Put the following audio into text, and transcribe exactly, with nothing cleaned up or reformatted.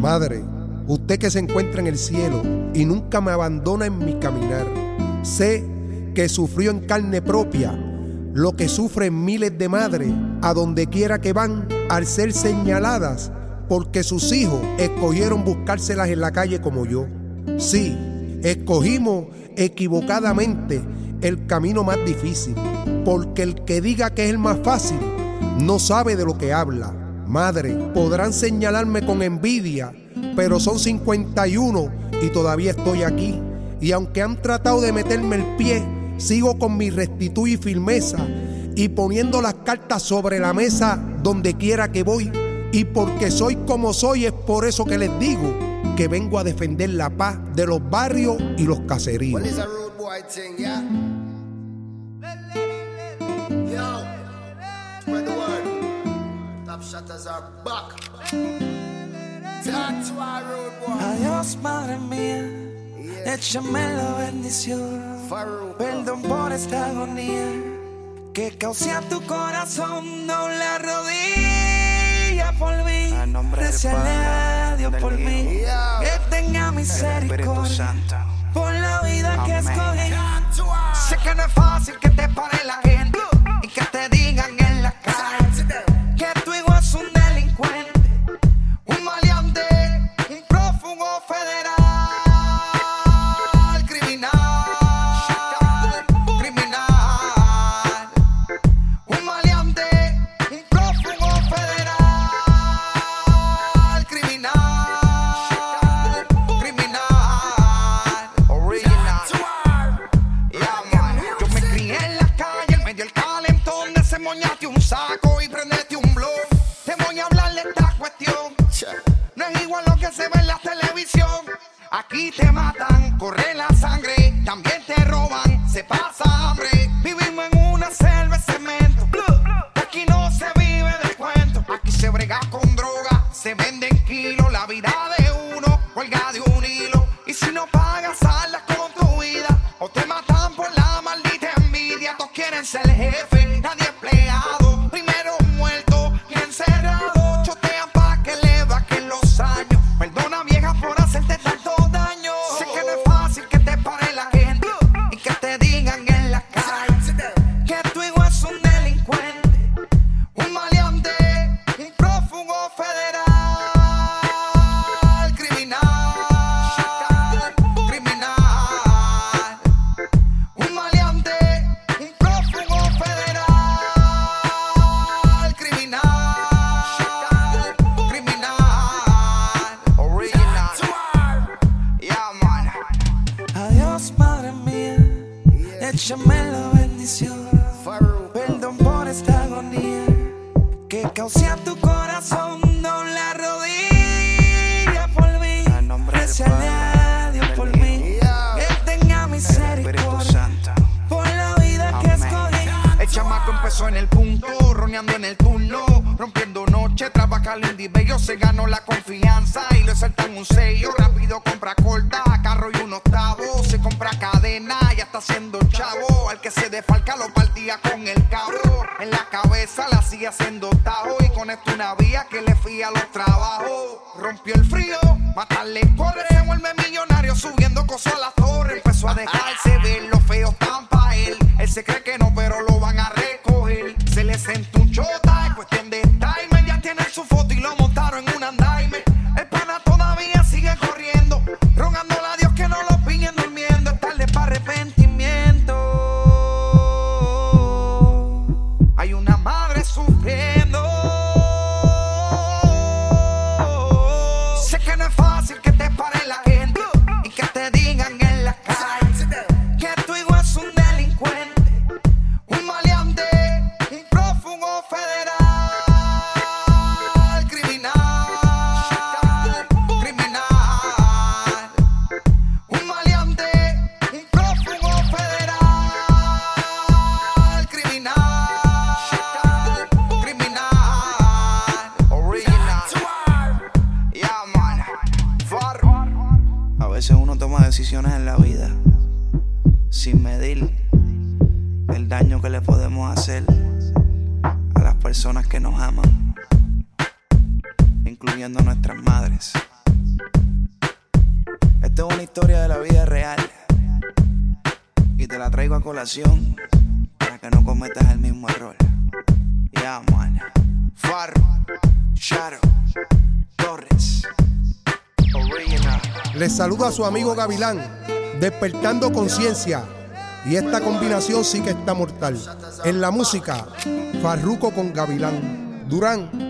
Madre, usted que se encuentra en el cielo y nunca me abandona en mi caminar, sé que sufrió en carne propia lo que sufren miles de madres a donde quiera que van al ser señaladas porque sus hijos escogieron buscárselas en la calle como yo. Sí, escogimos equivocadamente el camino más difícil, porque el que diga que es el más fácil no sabe de lo que habla. Madre, podrán señalarme con envidia, pero son cincuenta y uno y todavía estoy aquí. Y aunque han tratado de meterme el pie, sigo con mi rectitud y firmeza y poniendo las cartas sobre la mesa donde quiera que voy. Y porque soy como soy, es por eso que les digo que vengo a defender la paz de los barrios y los caseríos. Adiós, madre mía, échame la bendición. Perdón por esta agonía que causé a tu corazón. Dobla rodilla por mí, deseale a Dios por mí, que tenga misericordia por la vida que escogí. Sé que no es fácil que te pare la gente y que te digan en la calle que tu hijo es un delincuente, un maleante, un prófugo federal, criminal, criminal, un maleante, un prófugo federal, criminal, criminal, original. Yeah, man. Yo me crié en la calle, en medio del calentón, desemboñate un saco y prendete un blog. Te voy a hablar de esta cuestión. No es igual lo que se ve en la televisión. Aquí te matan, corre la sangre, también te roban, se pasa hambre. Vivimos en una selva de cemento. Aquí no se vive de cuento. Aquí se brega con droga, se vende en kilos. La vida de uno cuelga de un hilo. Y si no pagas, saldas con tu vida o te matan por la maldita envidia. Todos quieren ser jefe, nadie empleado. Primero muerto y encerrado. Chotean pa' que le bajen los años. Perdona, vieja, por hacerte tanto daño. Sé que no es fácil que te pare la gente y que te digan en la calle que tu hijo es un delincuente, un maleante, un prófugo federal, criminal, criminal, un maleante, un prófugo federal, criminal, criminal, original. Yeah, man. Adiós, madre mía, échame la bendición. Perdón por esta agonía que causé a tu corazón. Dobla rodilla por mí, deseale a Dios por mí, que tenga misericordia por la vida que escogí. El chamaco empezó en el punto, roneando en el turno, rompiendo noche, trabaja lindo y bello. Se ganó la confianza y le saltan un sello. Rápido compra corta, carro y un octavo. Se compra cadena, ya está haciendo chavo. Al que se defalca lo partía con el cabo. En la cabeza la hacía haciendo tajo. Y con esto una vía que le fía los trabajos. Rompió el frío, matarle corre. Se vuelve millonario subiendo cosas a la torre. Empezó a dejarse ver lo feo tan pa' él. Él se cree que no, pero lo van a recoger. Se le sentó un chota, es cuestión de time. Ya tienen su foto y lo montaron en un andaime. El pana todavía sigue corriendo, rogándole a Dios que no lo pillen durmiendo. Es tarde para arrepentimiento. Hay una madre sufriendo. Sé que no es fácil que te pare la gente y que te digan en la calle que tu hijo es un delincuente, un maleante, un prófugo federal, criminal, criminal, un maleante, un prófugo federal, criminal, criminal, original. Yeah, man. Farro. A veces uno toma decisiones en la vida sin medir el daño que le podemos hacer a las personas que nos aman, incluyendo nuestras madres. Esto es una historia de la vida real y te la traigo a colación para que no cometas el mismo error. Ya, yeah, man. Farro, Shadow, Torres, Original. Les saluda a su amigo Gavilán, despertando conciencia. Y esta combinación sí que está mortal. En la música, Farruko con Gavilán. Durán.